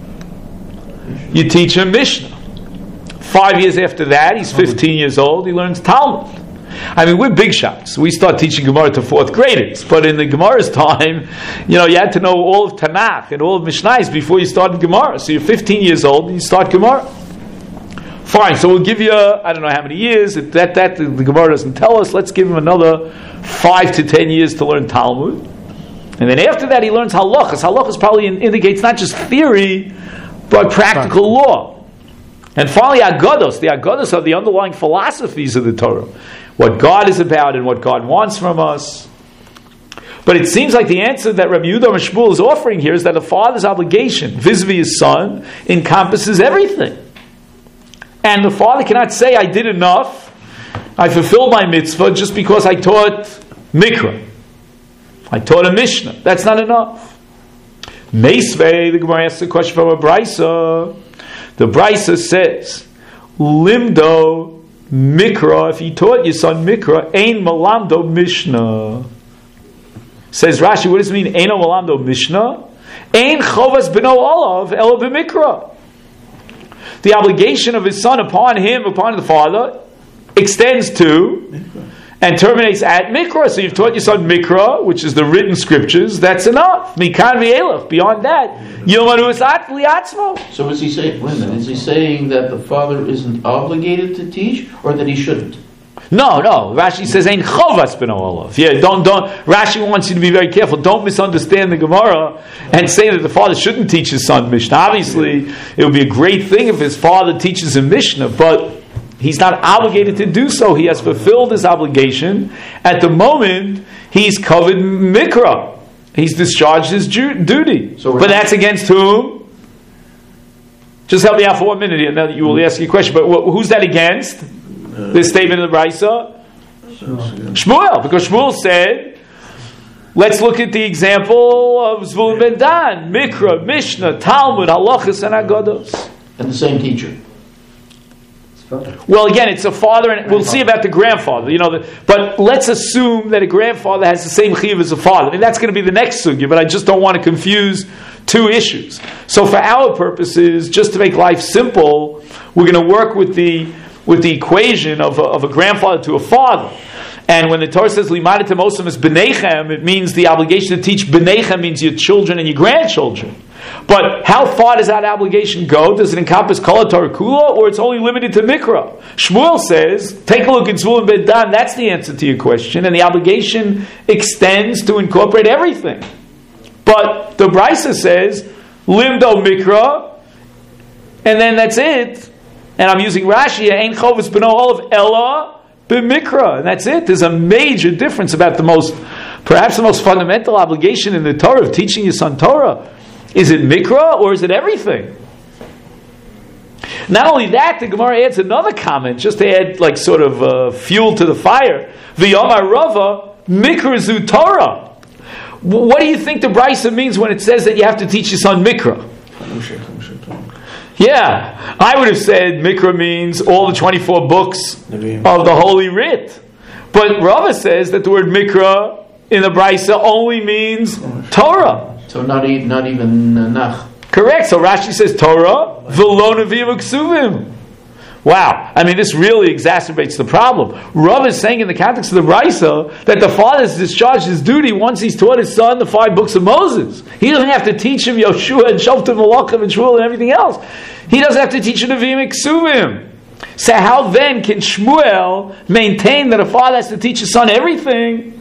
you teach him Mishnah. 5 years after that, he's 15 years old. He learns Talmud. I mean, we're big shots. We start teaching Gemara to 4th graders. But in the Gemara's time, you had to know all of Tanakh and all of Mishnais before you started Gemara. So you're 15 years old and you start Gemara. Fine, so we'll give you, I don't know how many years. That the Gemara doesn't tell us. Let's give him another 5 to 10 years to learn Talmud. And then after that, he learns Halachas. Halachas probably indicates not just theory, but practical law. And finally, Agados. The Agados are the underlying philosophies of the Torah. What God is about and what God wants from us. But it seems like the answer that Rabbi Yehuda Shmuel is offering here is that a father's obligation vis-a-vis his son encompasses everything. And the father cannot say, I did enough, I fulfilled my mitzvah just because I taught Mikra. I taught a Mishnah. That's not enough. Meisvei, the Gemara asks a question from a Brisa. The Brisa says, Limdo Mikra, if he taught your son Mikra, Ein Malamdo Mishnah. Says Rashi, what does it mean, Ein Malamdo Mishnah? Ein Chovas B'no Olav Ela B'Mikra. The obligation of his son upon the father, extends to and terminates at Mikra. So you've taught your son Mikra, which is the written scriptures, that's enough. Mikan v'elach. Beyond that, Yomanu Esat V'liatzmo. So is he saying, wait a minute, is he saying that the father isn't obligated to teach, or that he shouldn't? No. Rashi says, Ein Chovas B'no Olav. Yeah, don't. Rashi wants you to be very careful. Don't misunderstand the Gemara and say that the father shouldn't teach his son Mishnah. Obviously, it would be a great thing if his father teaches him Mishnah, but he's not obligated to do so. He has fulfilled his obligation. At the moment, he's covered Mikra. He's discharged his duty. But that's against whom? Just help me out for 1 minute here. Now you will ask your question. But who's that against? This statement of the Brisa? Shmuel. Because Shmuel said, let's look at the example of Zvulun ben Dan. Mikra, Mishnah, Talmud, Halachas, and Agados. And the same teacher. Well, again, it's a father, and we'll see about the grandfather. But let's assume that a grandfather has the same chiyuv as a father. I mean, that's going to be the next sugya, but I just don't want to confuse two issues. So, for our purposes, just to make life simple, we're going to work with the equation of a grandfather to a father. And when the Torah says limadet mosam is b'neichem, it means the obligation to teach b'neichem means your children and your grandchildren. But how far does that obligation go? Does it encompass kol Torah kula, or it's only limited to Mikra? Shmuel says, take a look at Zvulun ben Dan, that's the answer to your question, and the obligation extends to incorporate everything. But the Brisa says, Limdo Mikra, and then that's it. And I'm using Rashi, Ein Chovas B'no Olav Ella b'mikra, and that's it. There's a major difference about perhaps the most fundamental obligation in the Torah of teaching your son Torah. Is it mikra or is it everything? Not only that, the Gemara adds another comment just to add like sort of fuel to the fire. V'yomar Rava mikra zu Torah. What do you think the Brisa means when it says that you have to teach your son mikra? Yeah, I would have said mikra means all the 24 books of the Holy Writ. But Rava says that the word mikra in the Brisa only means Torah. So not even Nach. Correct. So Rashi says Torah, v'lo nevi'im u'ksuvim. Wow. I mean, this really exacerbates the problem. Rav is saying in the context of the Brisa that the father has discharged his duty once he's taught his son the 5 books of Moses. He doesn't have to teach him Yoshua and Shoftim, Malachim, and Shmuel and everything else. He doesn't have to teach him Nevi'im Ksuvim. So how then can Shmuel maintain that a father has to teach his son everything?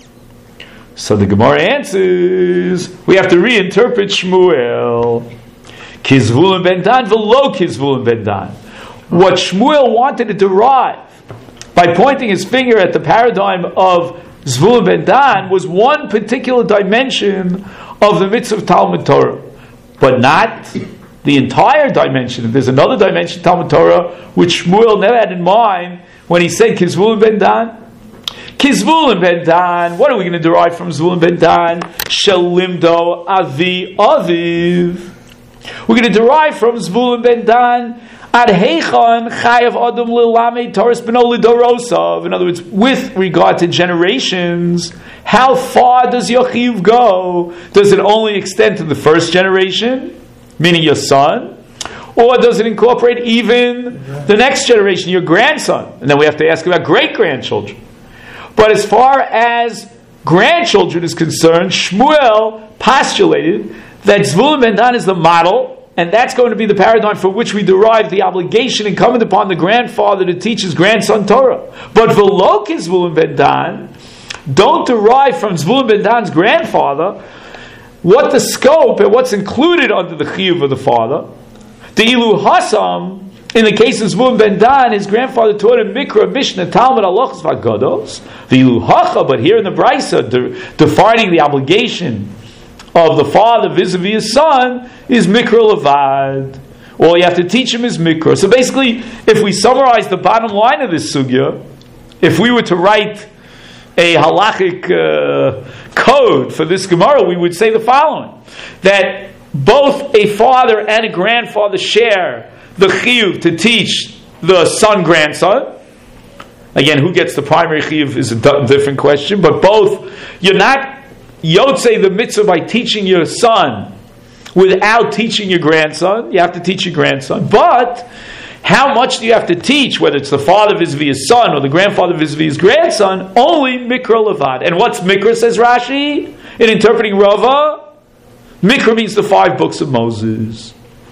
So the Gemara answers, we have to reinterpret Shmuel. Kizvulun ben Dan v'lo Kizvulun ben Dan. What Shmuel wanted to derive by pointing his finger at the paradigm of Zvulun ben Dan was one particular dimension of the mitzvah of Talmud Torah, but not the entire dimension. There's another dimension of Talmud Torah which Shmuel never had in mind when he said Kizvulun ben Dan. Kizvulun ben Dan, what are we going to derive from Zvulun ben Dan? Shelimdo avi aviv. We're going to derive from Zvulun ben Dan Ad heichon chayav adam lilamed Torah b'no lidorosav. In other words, with regard to generations, how far does your chiyuv go? Does it only extend to the first generation, meaning your son? Or does it incorporate even the next generation, your grandson? And then we have to ask about great-grandchildren. But as far as grandchildren is concerned, Shmuel postulated that Zvulun ben Dan is the model, and that's going to be the paradigm for which we derive the obligation incumbent upon the grandfather to teach his grandson Torah. But v'lo Zvulun ben Dan, don't derive from Zvulun ben Dan's grandfather what the scope and what's included under the chiyuv of the father. The ilu hasam, in the case of Zvulun ben Dan, his grandfather taught him Mikra, Mishnah, Talmud, Halachos, V'Agados. The ilu hacha, but here in the Brisa, defining the obligation of the father vis-a-vis his son is Mikra Levad. All you have to teach him is Mikra. So basically, if we summarize the bottom line of this sugya, if we were to write a halachic code for this Gemara, we would say the following: that both a father and a grandfather share the chiyuv to teach the son-grandson. Again, who gets the primary chiyuv is a different question, but both, you're not Yotzei the mitzvah by teaching your son without teaching your grandson. You have to teach your grandson. But how much do you have to teach, whether it's the father vis-a-vis his son or the grandfather vis-a-vis his grandson? Only Mikra Levad. And what's Mikra, says Rashi, in interpreting Rava? Mikra means the 5 books of Moses.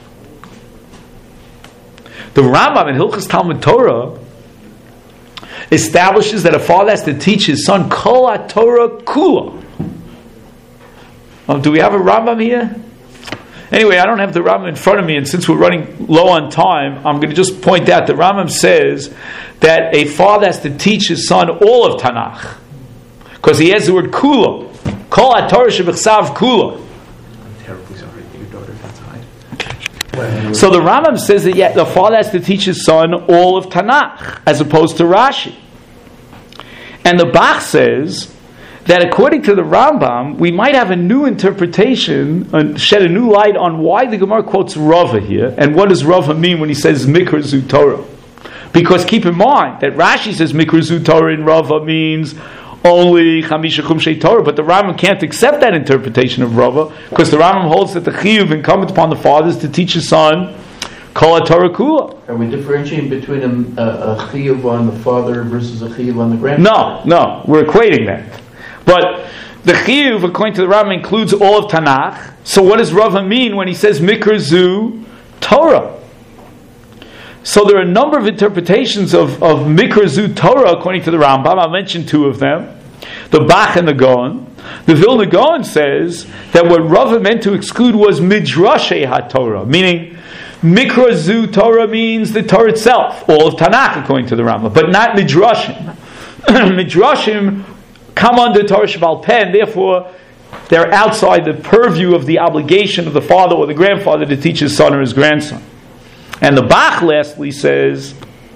The Rambam in Hilchos Talmud Torah establishes that a father has to teach his son Kol HaTorah Kula. Do we have a Rambam here? Anyway, I don't have the Rambam in front of me, and since we're running low on time, I'm going to just point out the Rambam says that a father has to teach his son all of Tanakh, because he has the word Kula. Kol HaTorah Shebechsav Kula. I'm terribly sorry. Your daughter outside. So the Rambam says that the father has to teach his son all of Tanakh, as opposed to Rashi. And the Bach says that according to the Rambam, we might have a new interpretation, shed a new light on why the Gemara quotes Rava here, and what does Rava mean when he says Mikra Zu Torah. Because keep in mind that Rashi says Mikra Zu Torah in Rava means only Chamisha Chumshei Torah, but the Rambam can't accept that interpretation of Rava, because the Rambam holds that the chiyuv incumbent upon the fathers to teach his son Kol HaTorah Kula. Are we differentiating between a chiyuv on the father versus a chiyuv on the grandfather? No, we're equating that. But the chiyuv, according to the Rambam, includes all of Tanakh. So what does Rava mean when he says Mikra Zu Torah? So there are a number of interpretations of Mikra Zu Torah according to the Rambam. I'll mention 2 of them. The Bach and the Gaon. The Vilna Gaon says that what Rava meant to exclude was Midrashei HaTorah, meaning Mikra Zu Torah means the Torah itself, all of Tanakh according to the Rambam, but not Midrashim. Midrashim come under Torah Shebal Peh, and therefore they're outside the purview of the obligation of the father or the grandfather to teach his son or his grandson. And the Bach lastly says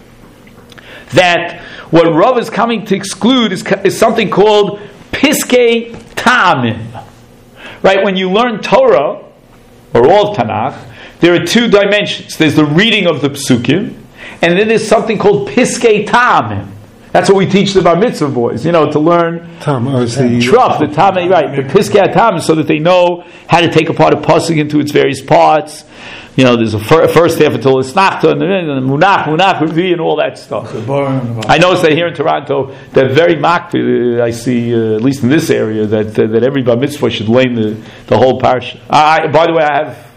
that what Rav is coming to exclude is something called Piskei Ta'amim. Right? When you learn Torah, or all of Tanakh, there are two dimensions. There's the reading of the Psukim, and then there's something called Piskei Ta'amim. That's what we teach the Bar Mitzvah boys, to learn Truf, the Ta'amim, right, the Piskei Ta'amim, so that they know how to take apart a pasuk into its various parts. There's a first half until it's Nachta, and then Munach, Revi, and all that stuff. I noticed that here in Toronto, they're very makpid. I see, at least in this area, that every Bar Mitzvah should learn the whole parsha. By the way,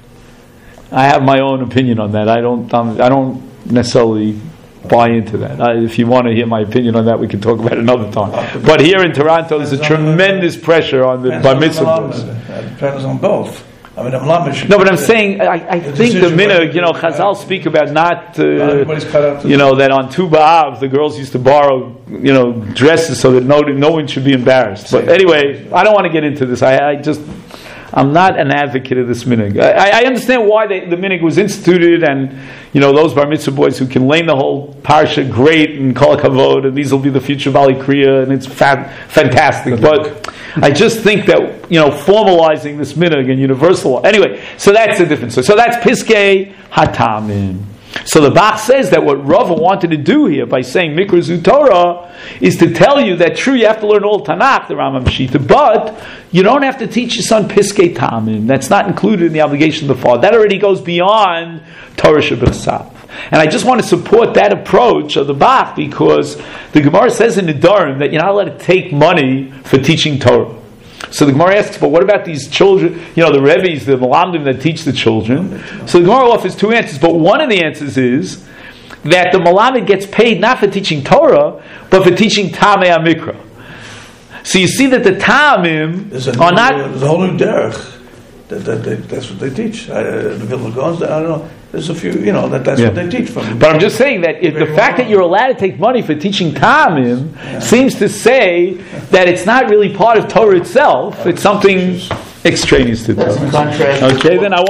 I have my own opinion on that. I don't necessarily buy into that. If you want to hear my opinion on that, we can talk about it another time. But here in Toronto, there's a tremendous pressure on the Bar Mitzvah. It depends on both. No, but I'm saying, I think the minhag, Chazal speak about not, that on Tu B'Av, the girls used to borrow, dresses so that no one should be embarrassed. But anyway, I don't want to get into this. I'm not an advocate of this minhag. I understand why the minhag was instituted, and those bar mitzvah boys who can learn the whole parsha great and kol kavod, and these will be the future Bali Kriya, and it's fantastic. But I just think that formalizing this minhag and universal. Anyway, so that's the difference. So that's Piskei Hatamim. So the Bach says that what Rava wanted to do here by saying Mikra Zu Torah is to tell you that true, you have to learn all Tanakh, the Rambam Shita, but you don't have to teach your son Piskei Ta'amim. That's not included in the obligation of the father. That already goes beyond Torah Sheb'Chasav. And I just want to support that approach of the Bach, because the Gemara says in the Nedarim that you're not allowed to take money for teaching Torah. So the Gemara asks, but what about these children, the Rebbe's, the Malamdim that teach the children? So the Gemara offers two answers, but one of the answers is that the Malamid gets paid not for teaching Torah, but for teaching Tamei HaMikra. So you see that the Ta'amim are not... There's a whole new derech. That's what they teach. The Vilna Gaons, I don't know. There's a few, that's what they teach from. But I'm just saying that the fact that you're allowed to take money for teaching Ta'amim seems to say that it's not really part of Torah itself. It's something extraneous to Torah. That's contrast. Okay, then I want